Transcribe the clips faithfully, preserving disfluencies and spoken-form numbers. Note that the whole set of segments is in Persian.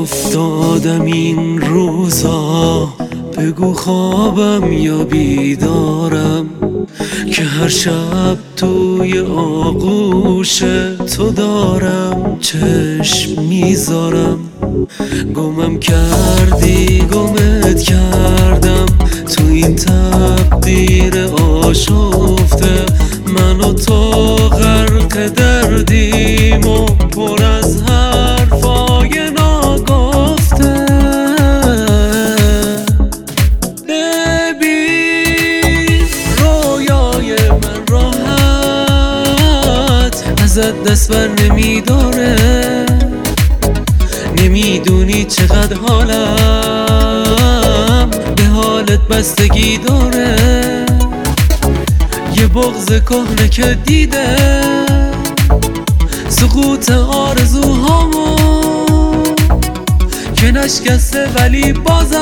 افتادم این روزا، بگو خوابم یا بیدارم که هر شب توی آغوش تو دارم چشم میذارم. گمم کردی گمت کردم تو این تقدیر آشفته، من و تو غرق دردیم و پر از حرفای ناگفته. ببین رویای من راحت ازت دست بر نمیداره، نمیدونی چقدر حالم به حالت بستگی داره. یه بغض کهنه که دیده سقوط آرزوهامو که نشکسته، ولی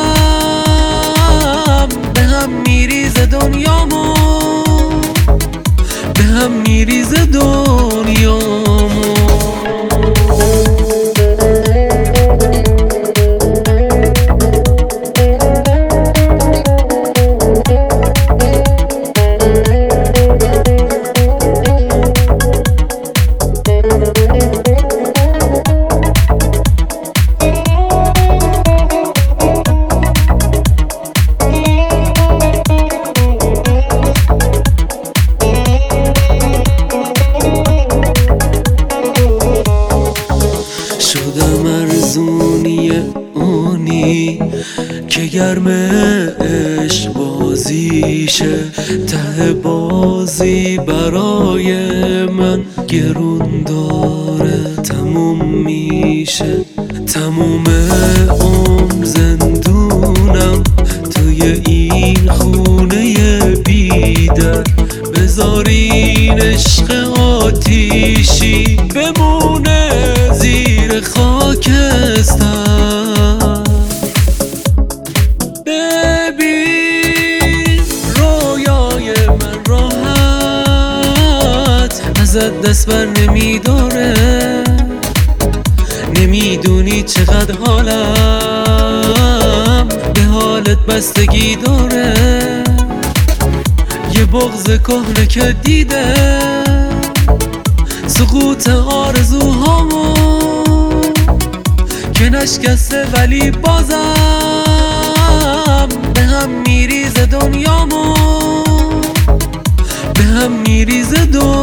بازم به هم میریزه دنیامو، به هم میریزه دنیامو. شدم ارزونی اونی که گرم عشق بازیشه، ته بازی برای من گرون داره تموم میشه. تموم عمر زندونم توی این خونه بیدر، بذارین عشق آتیشی بمونه زیر خاکستر. ببین رویای من راحت ازت دست بر نمیداره، نمیدونی چقدر حالم به حالت بستگی داره. یه بغض کهنه که دیده سقوط آرزوهامو که نشکسته، ولی بازم به هم میریزه دنیامو، به هم میریزه دنیامو.